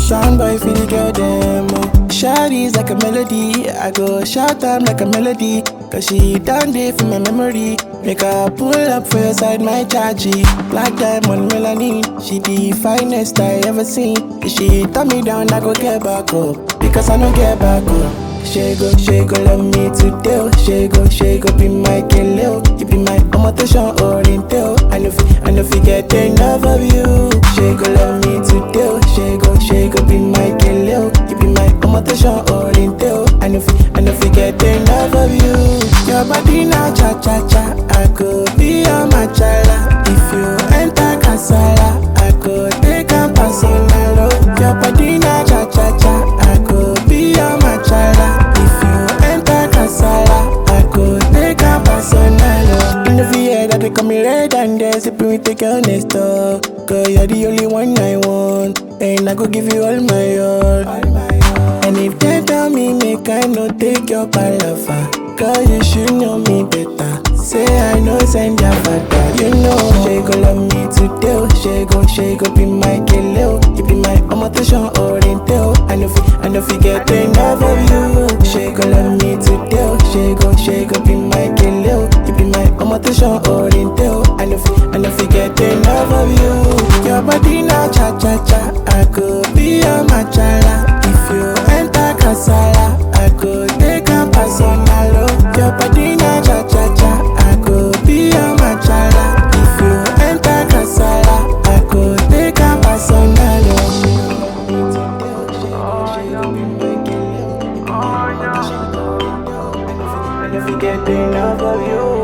Sound boy feel the girl them. Shawty's like a melody. I go shout them like a melody. Cause she done day for my memory. Make her pull up for your side, my chargy. Black diamond melanin. She the finest I ever seen. If she turn me down, I go get back up. Because I don't get back up. She go love me today. She go be my killer. You be my amotation oriental. I know fi get enough of you. She go love me today. She go be my killer. You be my amotation oriental. I know fi get enough of you. Your body na cha cha cha. I could be your machala. If you enter casala, I could take a personal. Your body na cha cha cha. I could be your machala. If you enter casala, I could take a personal. In the VA that they call me red and they sipping with the girl next door. Cause you're the only one I want, and I go give you all my all. And if they tell me make I no take your palaver, cause you should know me better. Say I know send your father. You know she go love me today. She go be my killer. You be my amotation oriental. I know fi get enough of you. She go love me today. She go be my killer. You be my amotation oriental. I know fi get enough of you. Your body na cha cha cha. I could be your machala. If you enter casala, I could take a personal. Your body na cha cha cha. I could be your machala. If you enter casala, I could take a personal. I never get enough of you.